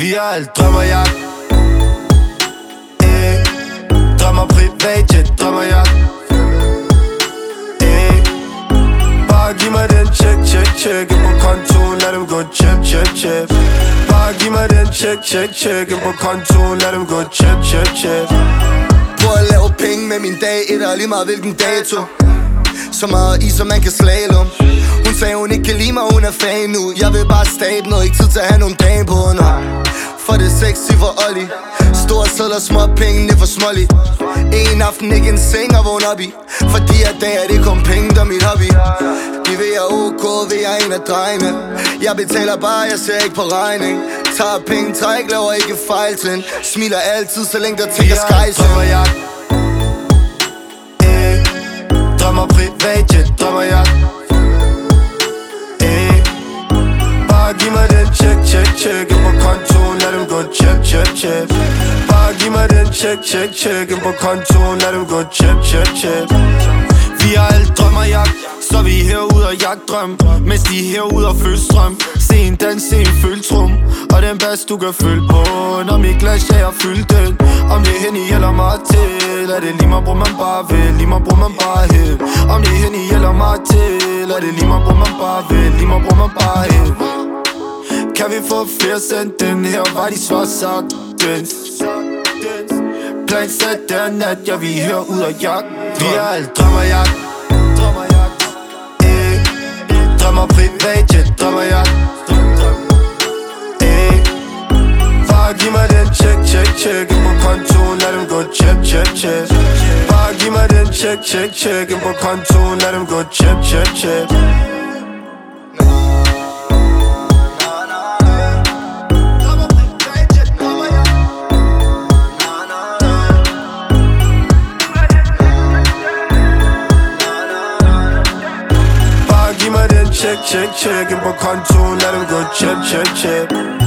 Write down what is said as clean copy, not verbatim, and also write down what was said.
Vi har alt drømmer jeg drømmer privatjet, drømmer jeg bare giv mig den check ind på kontoen, lad dem gå chep bare giv mig den check ind på kontoen, lad dem gå chep Prøv at lave penge med min dag, et og lige meget hvilken dato. Så meget is, som man kan slalom. Hun sagde hun ikke kan lide mig, hun er fan nu. Jeg vil bare stabe noget, ikke tid til at have nogle dage på nu. For det sexy for Ollie. Store sædler, små penge, det for smålig. En aften ikke en seng at vågne op i. Fordi at dag er det kun penge, der er mit hobby. De vil jeg OK, vil jeg en af drengene. Jeg betaler bare, jeg ser ikke på regning. Tager penge, træk, laver ikke fejl til. Smiler altid, så længe der tænker skejsen. Drømmer privatjet, drømmer jeg bare giv mig den check ind på kontoen, lad dem gå chep bare giv mig den check ind på kontoen, lad dem gå chep Vi har alt drømmer jeg, så vi er herude og jagtdrøm. Mens de er herude og føle strøm. Se en dans, se en føltrum. Og den bas du kan føle på. Når mit glas jeg har fyldt den. Om det er Henny eller Martel, er det lige mig, bror man bare vil. Lige mig, bror man bare hæld. Om det er Henny eller Martel, er det lige mig, bror man bare vil. Lige mig, bror man bare hæld. Kan vi få flere sendt den her, var de svar sagtens. Plan sat der nat, ja vi er herude og jagt. Vi har alt drømmer jeg drømmer privatjet, drømmer jeg bare giv mig den check ind på kontoen, lad dem gå chep bare giv mig den check ind på kontoen, lad dem gå chep Check ind på kontoen, lad dem gå chep